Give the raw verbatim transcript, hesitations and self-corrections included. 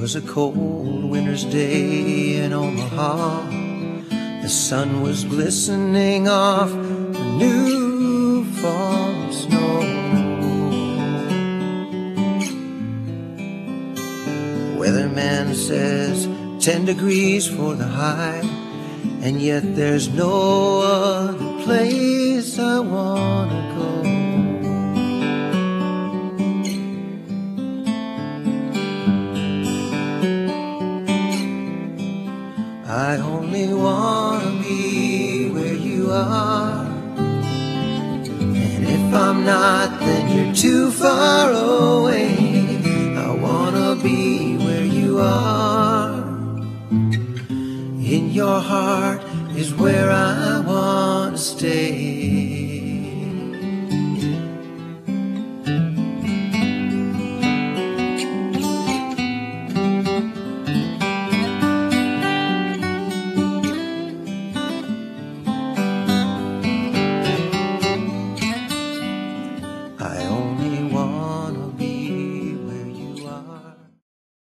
was a cold winter's day in Omaha. The sun was glistening off the new fall snow. The weatherman says ten degrees for the high, and yet there's no other place I wanna go. I only wanna be where you are, and if I'm not, then you're too far away. I wanna be where you are. In your heart is where I wanna stay.